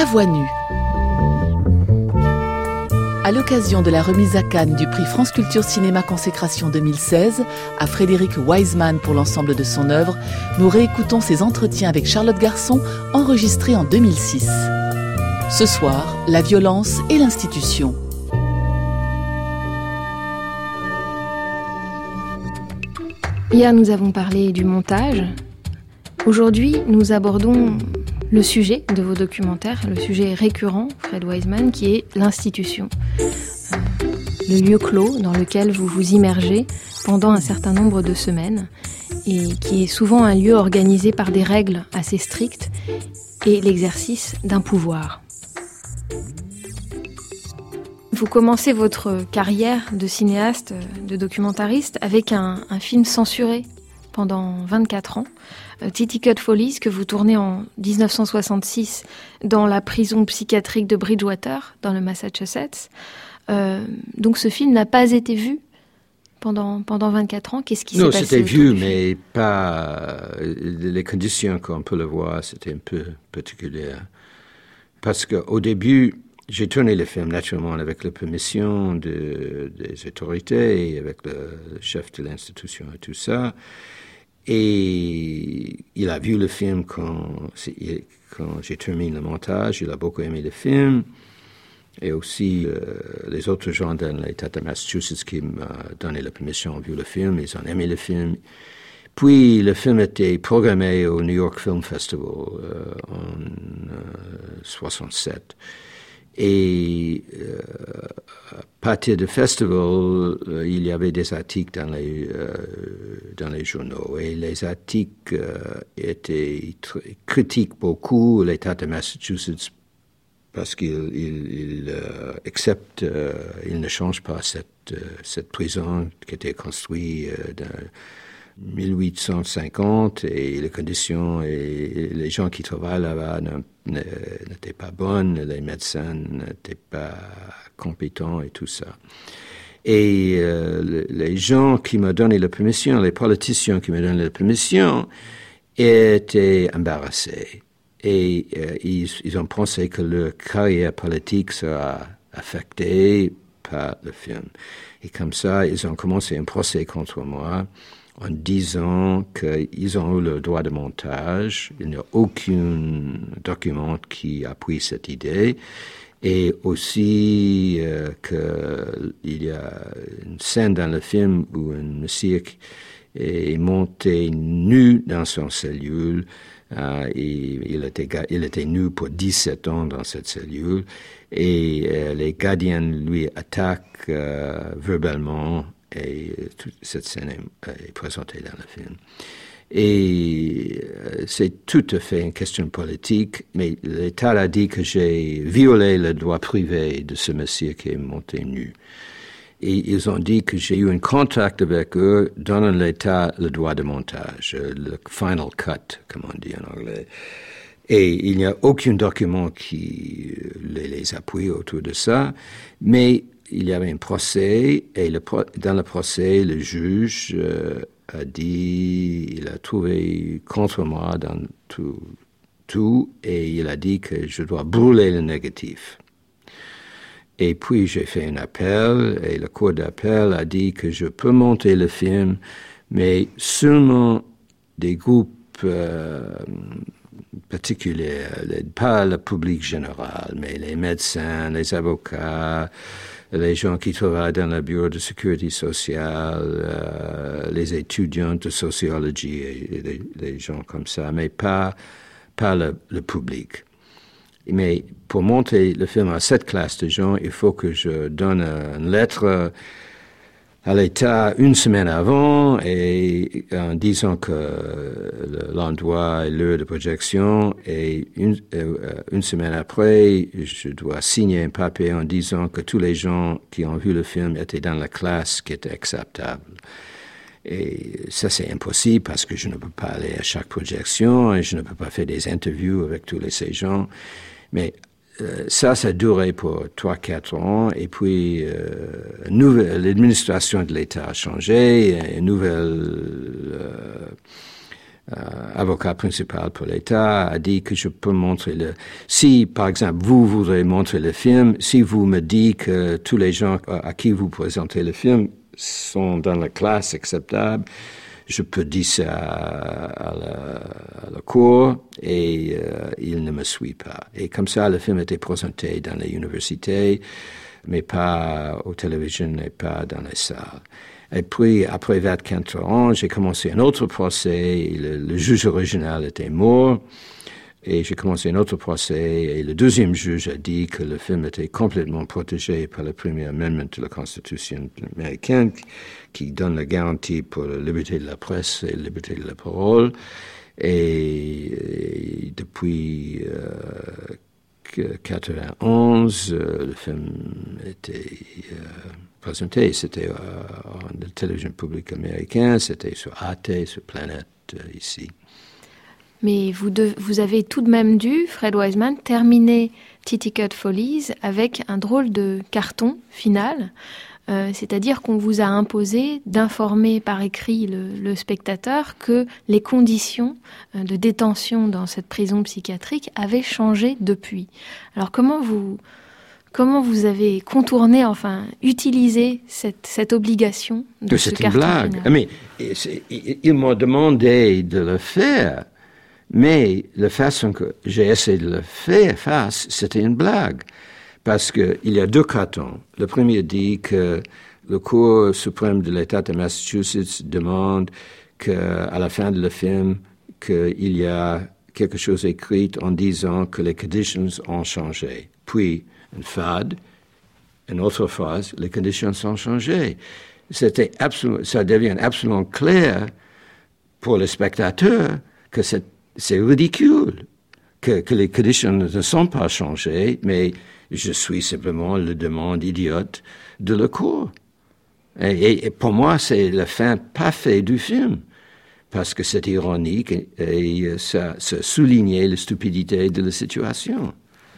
voix nue. À l'occasion de la remise à Cannes du prix France Culture Cinéma Consécration 2016, à Frédéric Wiseman pour l'ensemble de son œuvre, nous réécoutons ses entretiens avec Charlotte Garçon enregistrés en 2006. Ce soir, la violence et l'institution. Hier, nous avons parlé du montage. Aujourd'hui, nous abordons le sujet de vos documentaires, le sujet récurrent, Fred Wiseman, qui est l'institution. Le lieu clos dans lequel vous vous immergez pendant un certain nombre de semaines et qui est souvent un lieu organisé par des règles assez strictes et l'exercice d'un pouvoir. Vous commencez votre carrière de cinéaste, de documentariste, avec un film censuré pendant 24 ans, Titicut Follies, que vous tournez en 1966 dans la prison psychiatrique de Bridgewater, dans le Massachusetts. Donc ce film n'a pas été vu pendant 24 ans. Qu'est-ce qui s'est passé? Non, c'était vu, mais pas... Les conditions, comme on peut le voir, c'était un peu particulières. Parce qu'au début... J'ai tourné le film naturellement avec la permission des autorités, avec le chef de l'institution et tout ça. Et il a vu le film quand j'ai terminé le montage. Il a beaucoup aimé le film. Et aussi, les autres gens dans l'État de Massachusetts qui m'ont donné la permission ont vu le film. Ils ont aimé le film. Puis, le film était programmé au New York Film Festival en 67. Et à partir du festival, il y avait des articles dans les journaux. Et les articles critiquent beaucoup l'État de Massachusetts parce qu'il accepte, il ne change pas cette prison qui était construite dans 1850 et les conditions et les gens qui travaillent là-bas n'étaient pas bonnes, les médecins n'étaient pas compétents et tout ça. Et les gens qui m'ont donné la permission, les politiciens qui m'ont donné la permission, étaient embarrassés. Et ils ont pensé que leur carrière politique sera affectée par le film. Et comme ça, ils ont commencé un procès contre moi en disant qu'ils ont eu le droit de montage. Il n'y a aucun document qui appuie cette idée. Et aussi qu'il y a une scène dans le film où un monsieur est monté nu dans son cellule. Il était nu pour 17 ans dans cette cellule. Et les gardiens lui attaquent verbalement. Et toute cette scène est présentée dans le film. Et c'est tout à fait une question politique, mais l'État a dit que j'ai violé le droit privé de ce monsieur qui est monté nu. Et ils ont dit que j'ai eu un contact avec eux, donnant l'État le droit de montage, le final cut, comme on dit en anglais. Et il n'y a aucun document qui les appuie autour de ça, mais il y avait un procès, et dans le procès, le juge a dit, il a trouvé contre moi dans tout, et il a dit que je dois brûler le négatif. Et puis j'ai fait un appel, et la cour d'appel a dit que je peux monter le film, mais seulement des groupes particuliers, pas le public général, mais les médecins, les avocats, les gens qui travaillent dans le bureau de sécurité sociale, les étudiants de sociologie et les gens comme ça, mais pas le public. Mais pour monter le film à cette classe de gens, il faut que je donne une lettre à l'État une semaine avant et en disant que l'endroit et l'heure de projection et une semaine après, je dois signer un papier en disant que tous les gens qui ont vu le film étaient dans la classe qui était acceptable. Et ça, c'est impossible parce que je ne peux pas aller à chaque projection et je ne peux pas faire des interviews avec tous ces gens. Mais ça a duré pour 3-4 ans et puis l'administration de l'État a changé, une nouvelle avocat principal pour l'État, a dit que je peux montrer si, par exemple, vous voudrez montrer le film, si vous me dites que tous les gens à qui vous présentez le film sont dans la classe acceptable, je peux dire ça à la cour et il ne me suit pas. Et comme ça, le film était présenté dans les universités, mais pas aux télévisions et pas dans les salles. Et puis, après 24 ans, j'ai commencé un autre procès. Le juge original était mort. Et j'ai commencé un autre procès. Et le deuxième juge a dit que le film était complètement protégé par le Premier Amendment de la Constitution américaine, qui donne la garantie pour la liberté de la presse et la liberté de la parole. Et depuis 1991, le film était présenté. C'était en la télévision publique américaine, c'était sur Arte, sur Planète, ici. Mais vous avez tout de même dû, Fred Wiseman, terminer Titicut Follies avec un drôle de carton final. C'est-à-dire qu'on vous a imposé d'informer par écrit le spectateur que les conditions de détention dans cette prison psychiatrique avaient changé depuis. Alors comment vous avez contourné, enfin, utilisé cette obligation de ce carton final? C'est une blague. Mais ils m'ont demandé de le faire, mais la façon que j'ai essayé de le faire, c'était une blague. Parce qu'il y a deux cartons. Le premier dit que le Cour suprême de l'État de Massachusetts demande qu'à la fin de le film, qu'il y a quelque chose écrit en disant que les conditions ont changé. Puis, une autre phrase, les conditions ont changé. Ça devient absolument clair pour le spectateur que c'est ridicule, que les conditions ne sont pas changées, mais je suis simplement la demande idiote de la Cour. Et pour moi, c'est la fin parfaite du film, parce que c'est ironique et ça soulignait la stupidité de la situation.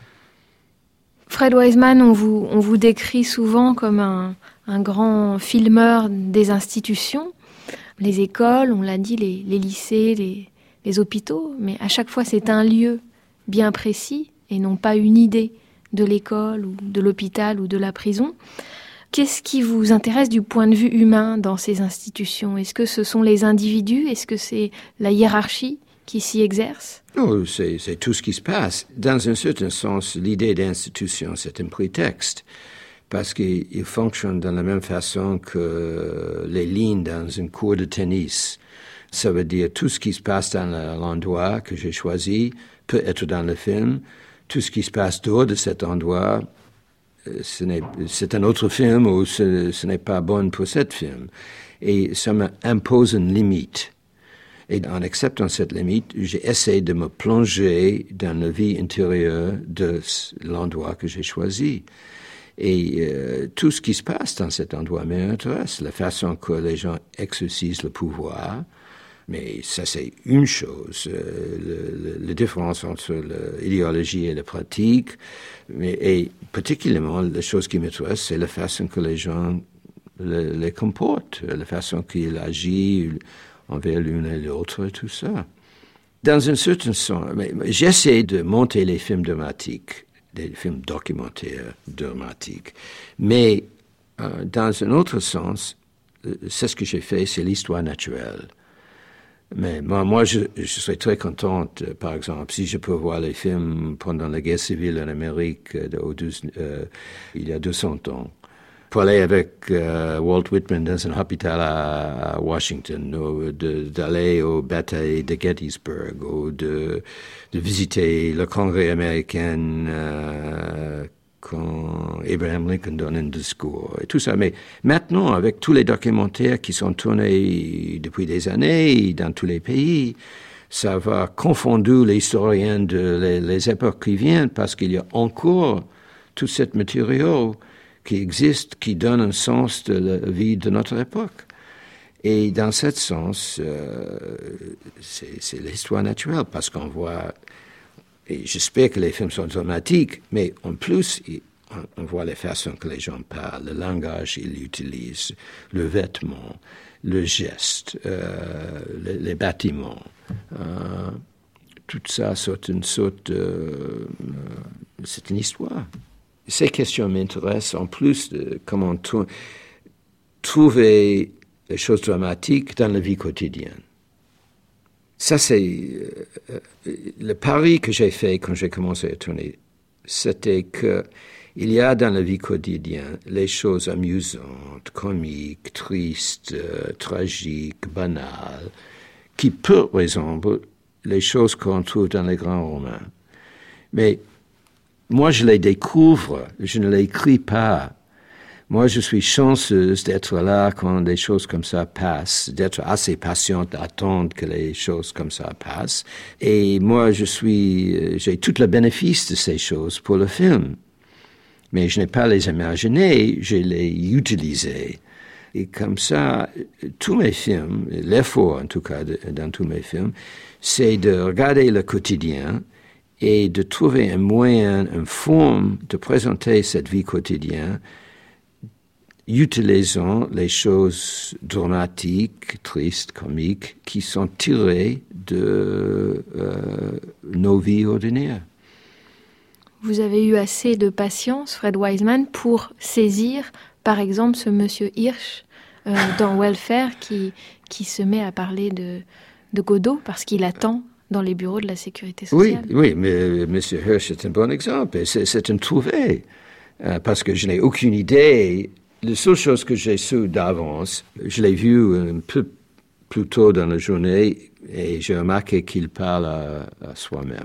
Fred Wiseman, on vous décrit souvent comme un grand filmeur des institutions, les écoles, on l'a dit, les lycées, les hôpitaux, mais à chaque fois c'est un lieu bien précis et non pas une idée de l'école ou de l'hôpital ou de la prison. Qu'est-ce qui vous intéresse du point de vue humain dans ces institutions? Est-ce que ce sont les individus? Est-ce que c'est la hiérarchie qui s'y exerce? Non, c'est tout ce qui se passe. Dans un certain sens, l'idée d'institution, c'est un prétexte, parce qu'il fonctionne de la même façon que les lignes dans une cour de tennis. Ça veut dire tout ce qui se passe dans l'endroit que j'ai choisi peut être dans le film. Tout ce qui se passe dehors de cet endroit, c'est un autre film ou ce n'est pas bon pour cet film. Et ça m'impose une limite. Et en acceptant cette limite, j'ai essayé de me plonger dans la vie intérieure de l'endroit que j'ai choisi. Et tout ce qui se passe dans cet endroit m'intéresse. La façon que les gens exercent le pouvoir. Mais ça, c'est une chose, la différence entre l'idéologie et la pratique. Et particulièrement, la chose qui m'intéresse, c'est la façon que les gens les comportent, la façon qu'ils agissent envers l'une et l'autre et tout ça. Dans un certain sens, j'essaie de monter les films dramatiques, des films documentaires dramatiques. Mais dans un autre sens, c'est ce que j'ai fait, c'est l'histoire naturelle. Mais moi, je serais très contente, par exemple, si je peux voir les films pendant la guerre civile en Amérique il y a 200 ans. Pour aller avec Walt Whitman dans un hôpital à Washington, ou d'aller aux batailles de Gettysburg, ou de visiter le Congrès américain quand Abraham Lincoln donne un discours et tout ça. Mais maintenant, avec tous les documentaires qui sont tournés depuis des années dans tous les pays, ça va confondre les historiens de les époques qui viennent parce qu'il y a encore tout cet matériau qui existe, qui donne un sens de la vie de notre époque. Et dans ce sens, c'est l'histoire naturelle parce qu'on voit... Et j'espère que les films sont dramatiques, mais en plus, on voit les façons que les gens parlent, le langage qu'ils utilisent, le vêtement, le geste, les bâtiments. Tout ça, c'est une histoire. Ces questions m'intéressent en plus de comment trouver les choses dramatiques dans la vie quotidienne. Ça, c'est le pari que j'ai fait quand j'ai commencé à tourner. C'était que il y a dans la vie quotidienne les choses amusantes, comiques, tristes, tragiques, banales, qui peuvent ressembler les choses qu'on trouve dans les grands romans. Mais moi, je les découvre, je ne les écris pas. Moi, je suis chanceuse d'être là quand des choses comme ça passent, d'être assez patiente d'attendre que les choses comme ça passent. Et moi, j'ai tout le bénéfice de ces choses pour le film. Mais je n'ai pas les imaginées, je les utilisées. Et comme ça, tous mes films, l'effort en tout cas dans tous mes films, c'est de regarder le quotidien et de trouver un moyen, une forme de présenter cette vie quotidienne, utilisant les choses dramatiques, tristes, comiques, qui sont tirées de nos vies ordinaires. Vous avez eu assez de patience, Fred Wiseman, pour saisir, par exemple, ce monsieur Hirsch dans Welfare qui se met à parler de Godot parce qu'il attend dans les bureaux de la sécurité sociale. Oui, mais M. Hirsch est un bon exemple. C'est une trouvaille, parce que je n'ai aucune idée. La seule chose que j'ai su d'avance, je l'ai vu un peu plus tôt dans la journée et j'ai remarqué qu'il parle à soi-même.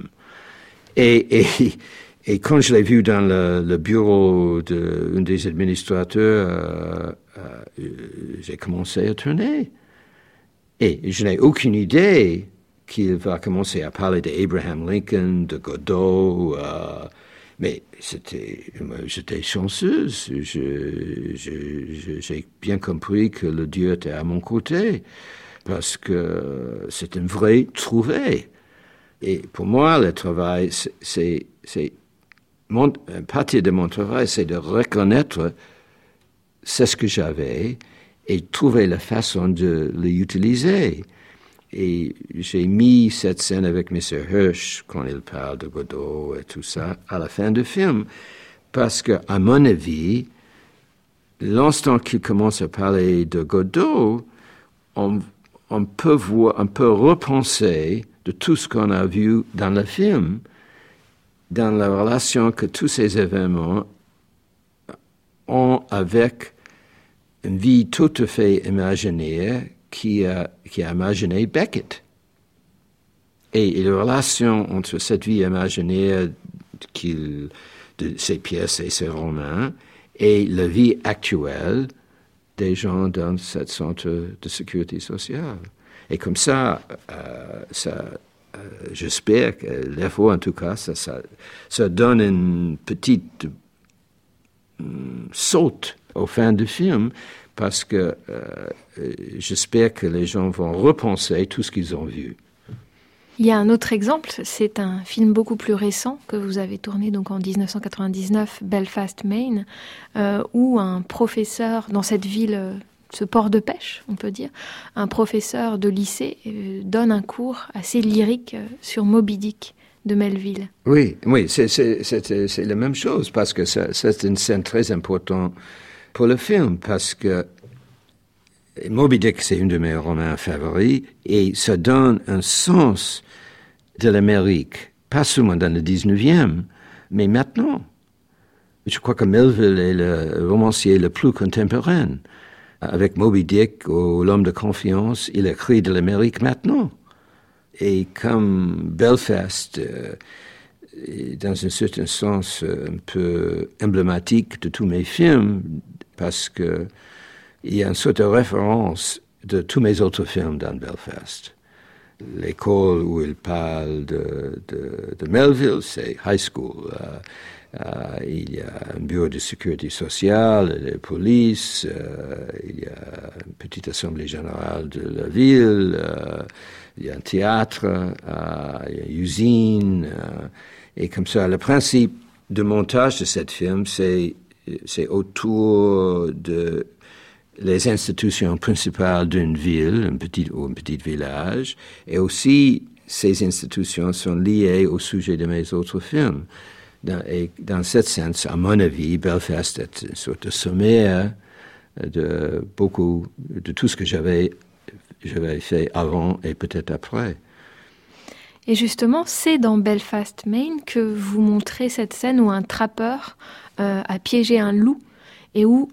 Et quand je l'ai vu dans le bureau d'un des administrateurs, j'ai commencé à tourner. Et je n'ai aucune idée qu'il va commencer à parler d'Abraham Lincoln, de Godot, mais j'étais chanceuse. J'ai bien compris que le Dieu était à mon côté, parce que c'est une vraie trouvaille. Et pour moi, le travail, une partie de mon travail, c'est de reconnaître ce que j'avais et trouver la façon de l'utiliser. Et j'ai mis cette scène avec M. Hirsch, quand il parle de Godot et tout ça, à la fin du film. Parce que, à mon avis, l'instant qu'il commence à parler de Godot, on peut repenser de tout ce qu'on a vu dans le film, dans la relation que tous ces événements ont avec une vie tout à fait imaginaire qui a imaginé Beckett. Et la relation entre cette vie imaginaire de ses pièces et ses romans et la vie actuelle des gens dans ce centre de sécurité sociale. Et comme ça, j'espère que l'effort, en tout cas, ça donne une petite saute au fin du film, parce que j'espère que les gens vont repenser tout ce qu'ils ont vu. Il y a un autre exemple, c'est un film beaucoup plus récent que vous avez tourné donc en 1999, Belfast, Maine, où un professeur dans cette ville, ce port de pêche, on peut dire, un professeur de lycée donne un cours assez lyrique sur Moby Dick de Melville. Oui, c'est la même chose, parce que c'est une scène très importante pour le film, parce que Moby Dick, c'est un de mes romans favoris, et ça donne un sens de l'Amérique, pas seulement dans le 19e, mais maintenant. Je crois que Melville est le romancier le plus contemporain. Avec Moby Dick, ou L'homme de confiance, il écrit de l'Amérique maintenant. Et comme Belfast, dans un certain sens un peu emblématique de tous mes films, parce que il y a une sorte de référence de tous mes autres films dans Belfast. L'école où il parle de Melville, c'est High School. Il y a un bureau de sécurité sociale, la police, il y a une petite assemblée générale de la ville, il y a un théâtre, il y a une usine. Et comme ça, le principe de montage de ce film, c'est autour de les institutions principales d'une ville, un petit village, et aussi ces institutions sont liées au sujet de mes autres films. Dans ce sens, à mon avis, Belfast est une sorte de sommaire de tout ce que j'avais fait avant et peut-être après. Et justement, c'est dans Belfast, Maine, que vous montrez cette scène où un trappeur a piégé un loup et où,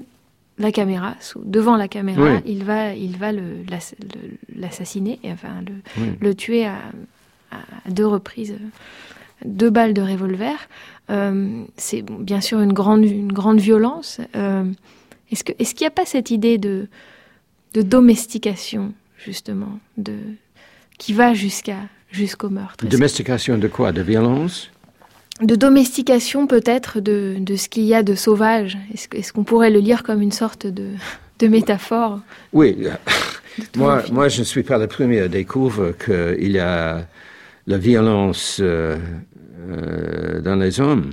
devant la caméra, oui. il va l'assassiner, enfin le tuer à 2 reprises, 2 balles de revolver. C'est bien sûr une grande violence. Est-ce qu'il n'y a pas cette idée de domestication, justement, qui va jusqu'au meurtre? Domestication de quoi? De violence? De domestication peut-être de ce qu'il y a de sauvage. Est-ce qu'on pourrait le lire comme une sorte de métaphore? Oui. Moi, je ne suis pas le premier à découvrir qu'il y a la violence dans les hommes.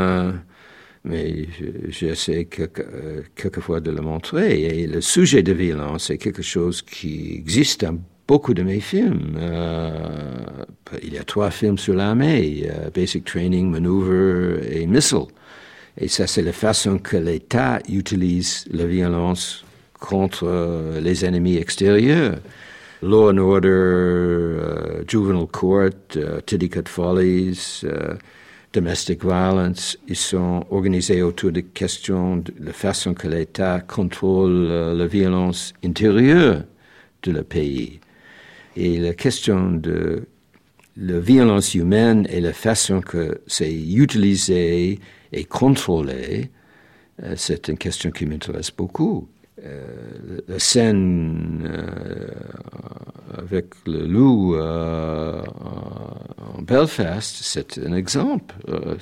Mais j'essaie quelquefois de le montrer. Et le sujet de violence est quelque chose qui existe dans beaucoup de mes films. Il y a 3 films sur l'armée, Basic Training, Maneuver et Missile. Et ça, c'est la façon que l'État utilise la violence contre les ennemis extérieurs. Law and Order, Juvenile Court, Titicut Follies, Domestic Violence, ils sont organisés autour de questions de la façon que l'État contrôle la violence intérieure de le pays. Et la question de la violence humaine et la façon que c'est utilisé et contrôlé, c'est une question qui m'intéresse beaucoup. La scène avec le loup en Belfast, c'est un exemple.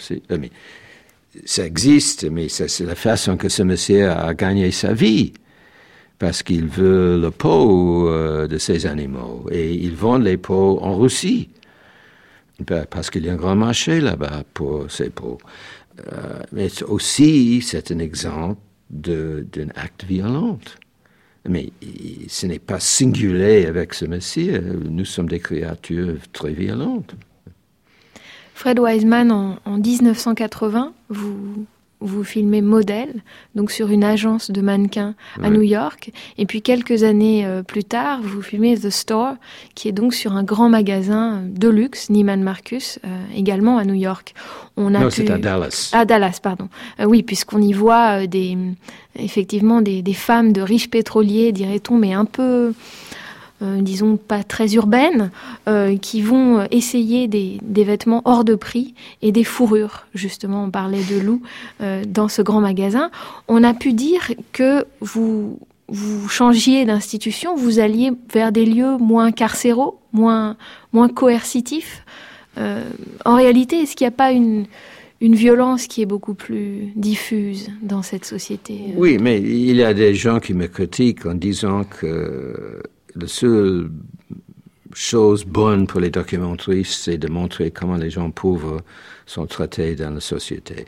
Ça existe, mais c'est la façon que ce monsieur a gagné sa vie. Parce qu'il veut le peau de ces animaux. Et ils vendent les peaux en Russie. Parce qu'il y a un grand marché là-bas pour ces peaux. Mais aussi, c'est un exemple d'un acte violent. Mais ce n'est pas singulier avec ce monsieur. Nous sommes des créatures très violentes. Fred Wiseman, en 1980, vous filmez Modèle, donc sur une agence de mannequins à New York. Et puis quelques années plus tard, vous filmez The Store, qui est donc sur un grand magasin de luxe, Neiman Marcus, également à New York. C'est à Dallas. À Dallas, pardon. Oui, puisqu'on y voit effectivement des femmes de riches pétroliers, dirait-on, mais un peu... disons pas très urbaines, qui vont essayer des vêtements hors de prix et des fourrures. Justement, on parlait de loups dans ce grand magasin. On a pu dire que vous changiez d'institution, vous alliez vers des lieux moins carcéraux, moins coercitifs. En réalité, est-ce qu'il n'y a pas une violence qui est beaucoup plus diffuse dans cette société? Oui, mais il y a des gens qui me critiquent en disant que la seule chose bonne pour les documentaristes, c'est de montrer comment les gens pauvres sont traités dans la société.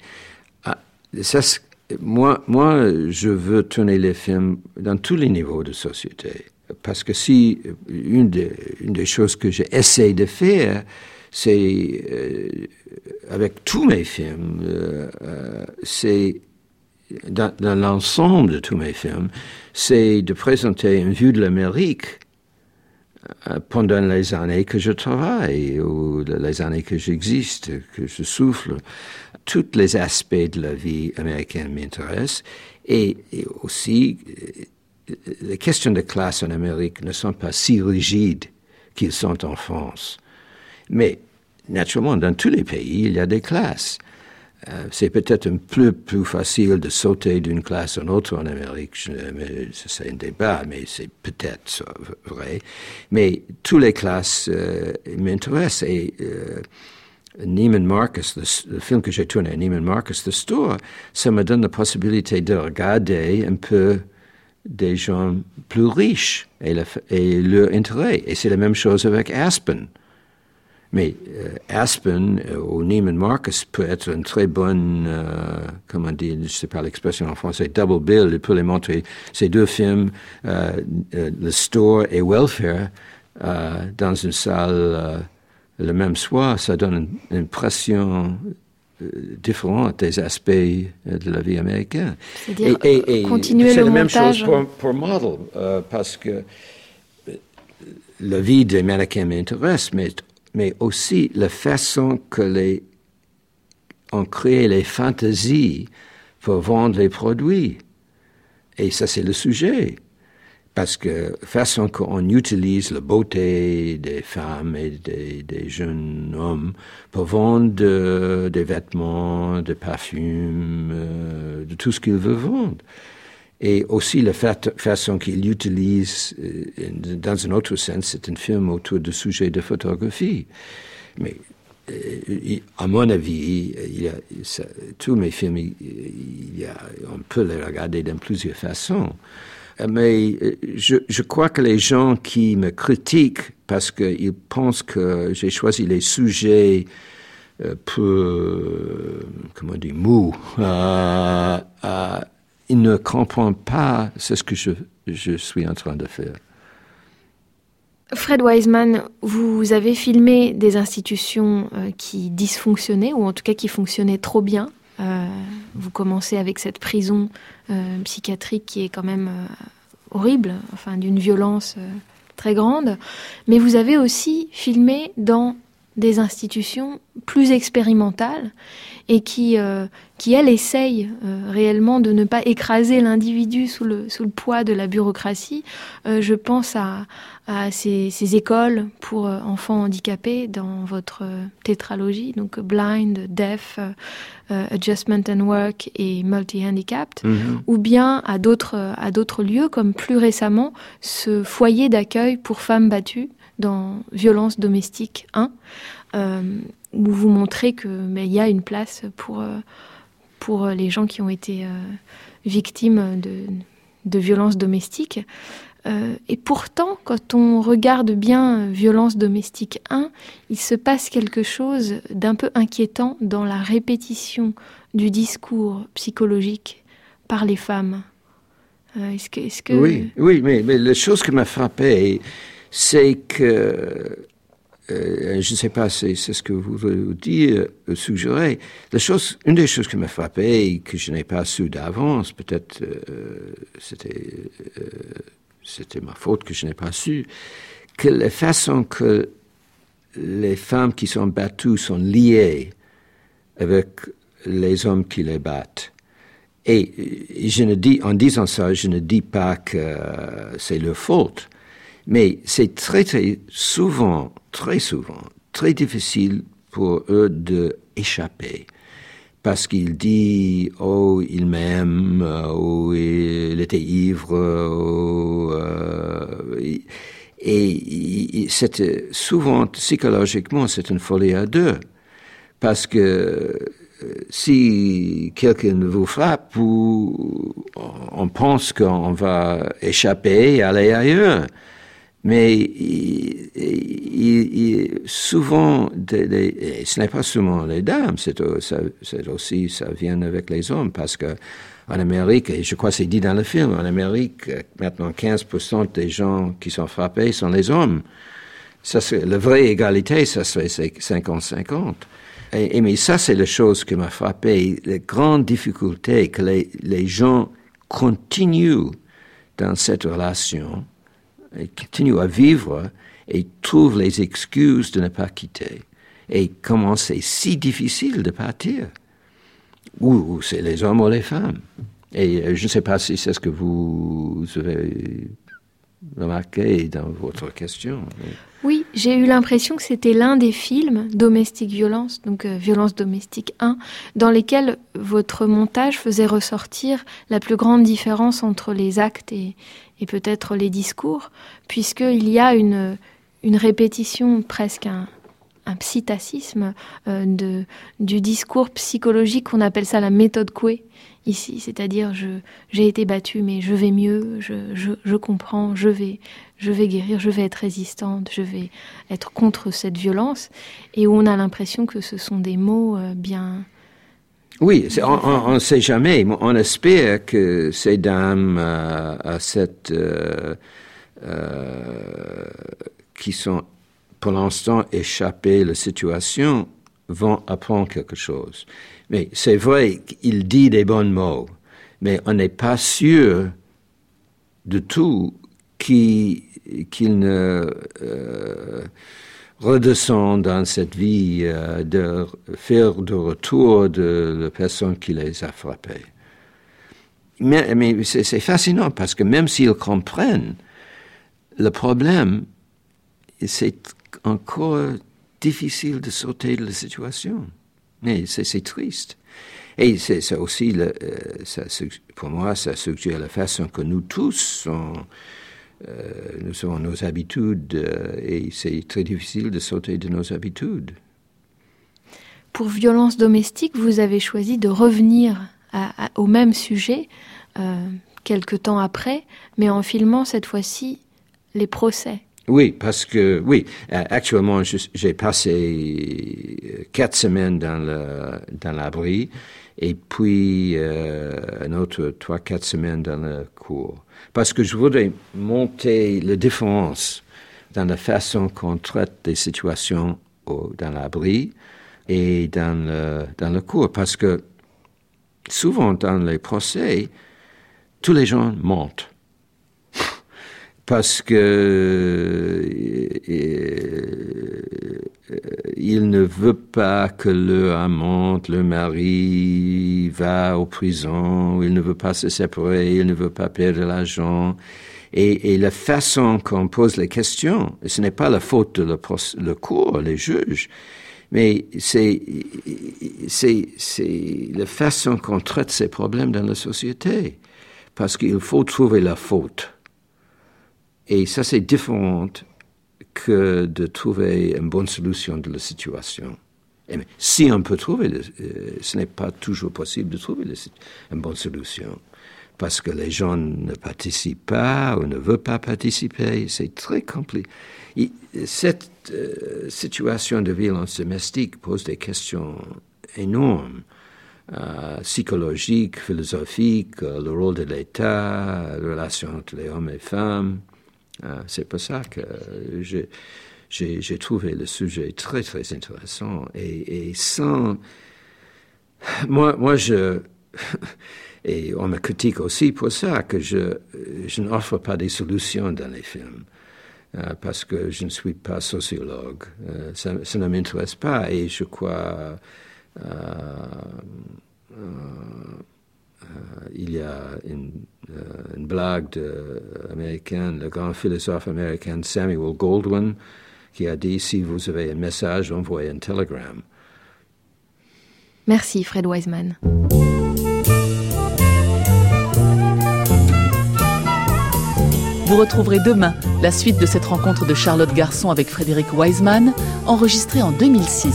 Moi, je veux tourner les films dans tous les niveaux de société. Parce que si une des choses que j'essaie de faire, c'est avec tous mes films, c'est dans l'ensemble de tous mes films, c'est de présenter une vue de l'Amérique pendant les années que je travaille ou les années que j'existe, que je souffle. Tous les aspects de la vie américaine m'intéressent et aussi les questions de classe en Amérique ne sont pas si rigides qu'ils sont en France. Mais naturellement, dans tous les pays, il y a des classes. C'est peut-être un peu plus facile de sauter d'une classe à une autre en Amérique. C'est un débat, mais c'est peut-être vrai. Mais toutes les classes m'intéressent. Et Neiman Marcus, le film que j'ai tourné à Neiman Marcus, The Store, ça me donne la possibilité de regarder un peu des gens plus riches et leur intérêt. Et c'est la même chose avec Aspen. Mais Aspen ou Neiman Marcus peut être une très bonne, comment dire, je ne sais pas l'expression en français, double bill. Il peut les montrer ces deux films, Le Store et Welfare, dans une salle le même soir. Ça donne une impression différente des aspects de la vie américaine. C'est-à-dire continuer le montage. C'est la même chose pour Model, parce que la vie des mannequins m'intéresse, mais aussi la façon que on crée les fantaisies pour vendre les produits. Et ça, c'est le sujet. Parce que façon qu'on utilise la beauté des femmes et des jeunes hommes pour vendre des vêtements, des parfums, de tout ce qu'ils veulent vendre. Et aussi la façon qu'il utilise, dans un autre sens, c'est un film autour de sujets de photographie. Mais à mon avis, tous mes films, on peut les regarder de plusieurs façons. Mais je crois que les gens qui me critiquent parce qu'ils pensent que j'ai choisi les sujets peu, comment dire, mous, ils ne comprennent pas ce que je suis en train de faire. Fred Wiseman, vous avez filmé des institutions qui dysfonctionnaient, ou en tout cas qui fonctionnaient trop bien. Vous commencez avec cette prison psychiatrique qui est quand même horrible, enfin d'une violence très grande. Mais vous avez aussi filmé dans des institutions plus expérimentales et qui elles, essayent réellement de ne pas écraser l'individu sous le poids de la bureaucratie. Je pense à ces écoles pour enfants handicapés dans votre tétralogie, donc Blind, Deaf, Adjustment and Work et Multi-Handicapped, ou bien à d'autres lieux, comme plus récemment ce foyer d'accueil pour femmes battues dans Violence domestique 1, où vous montrez qu'il y a une place pour les gens qui ont été victimes de violences domestiques. Et pourtant, quand on regarde bien Violence domestique 1, il se passe quelque chose d'un peu inquiétant dans la répétition du discours psychologique par les femmes. Est-ce que... Oui, mais la chose qui m'a frappé, c'est que, je ne sais pas si c'est ce que vous voulez dire, suggérer, une des choses qui m'a frappé et que je n'ai pas su d'avance, peut-être c'était ma faute que je n'ai pas su, que la façon que les femmes qui sont battues sont liées avec les hommes qui les battent. Et en disant ça, je ne dis pas que c'est leur faute, mais c'est très souvent, très difficile pour eux d'échapper. Parce qu'il dit, il m'aime, ou il était ivre, et c'était souvent, psychologiquement, c'est une folie à deux. Parce que si quelqu'un vous frappe, on pense qu'on va échapper et aller ailleurs. Mais souvent, ce n'est pas seulement les dames, c'est aussi, ça vient avec les hommes, parce que en Amérique, et je crois que c'est dit dans le film, en Amérique, maintenant 15% des gens qui sont frappés sont les hommes. Ça, c'est la vraie égalité, ça serait 50-50. Mais ça, c'est la chose qui m'a frappé, la grande difficulté que les gens continuent dans cette relation, et continuent à vivre et trouvent les excuses de ne pas quitter. Et comment c'est si difficile de partir. Ou c'est les hommes ou les femmes. Et je ne sais pas si c'est ce que vous avez remarqué dans votre question. Oui, j'ai eu l'impression que c'était l'un des films, Domestic Violence, donc Violence domestique 1, dans lesquels votre montage faisait ressortir la plus grande différence entre les actes et peut-être les discours, puisqu'il y a une répétition, presque psittacisme du discours psychologique, qu'on appelle ça la méthode Coué ici, c'est-à-dire j'ai été battue mais je vais mieux, je comprends, je vais guérir, je vais être résistante, je vais être contre cette violence, et où on a l'impression que ce sont des mots bien... Oui, on ne sait jamais. On espère que ces dames à cette qui sont pour l'instant échappées à la situation vont apprendre quelque chose. Mais c'est vrai qu'il dit des bons mots, mais on n'est pas sûr de tout qu'il ne redescend dans cette vie de faire de retour de la personne qui les a frappés. Mais c'est fascinant parce que même s'ils comprennent le problème, c'est encore difficile de sortir de la situation. Mais c'est triste. Et c'est aussi, pour moi, ça suggère la façon que nous tous nous avons nos habitudes et c'est très difficile de sortir de nos habitudes. Pour violence domestique, vous avez choisi de revenir au même sujet quelque temps après, mais en filmant cette fois-ci les procès. Oui, parce que, actuellement, j'ai passé 4 semaines dans l'abri et puis un autre 3-4 semaines dans la cour. Parce que je voudrais monter la différence dans la façon qu'on traite des situations dans l'abri et dans la cour. Parce que souvent dans les procès, tous les gens mentent. Parce que il ne veut pas que leur amante, leur mari, va en prison, il ne veut pas se séparer, il ne veut pas perdre l'argent. Et la façon qu'on pose les questions, ce n'est pas la faute de le cour, les juges, mais c'est la façon qu'on traite ces problèmes dans la société. Parce qu'il faut trouver la faute. Et ça, c'est différent que de trouver une bonne solution de la situation. Et si on peut trouver, ce n'est pas toujours possible de trouver une bonne solution. Parce que les gens ne participent pas ou ne veulent pas participer. C'est très compliqué. Cette situation de violence domestique pose des questions énormes. Psychologiques, philosophiques, le rôle de l'État, la relation entre les hommes et les femmes. C'est pour ça que j'ai trouvé le sujet très, très intéressant. Et sans... Moi, et on me critique aussi pour ça, que je n'offre pas des solutions dans les films. Parce que je ne suis pas sociologue. Ça ne m'intéresse pas. Et je crois... il y a une blague américaine, le grand philosophe américain Samuel Goldwyn, qui a dit « Si vous avez un message, envoyez un télégramme ». Merci Fred Wiseman. Vous retrouverez demain la suite de cette rencontre de Charlotte Garçon avec Frédéric Wiseman, enregistrée en 2006.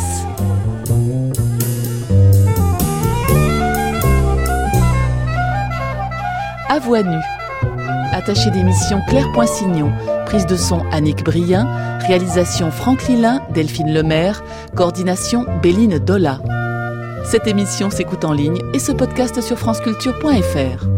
À voix nue. Attaché d'émission Claire Poinsignon. Prise de son Annick Brien. Réalisation Franck Lilin, Delphine Lemaire. Coordination Béline Dolla. Cette émission s'écoute en ligne et se podcast sur franceculture.fr.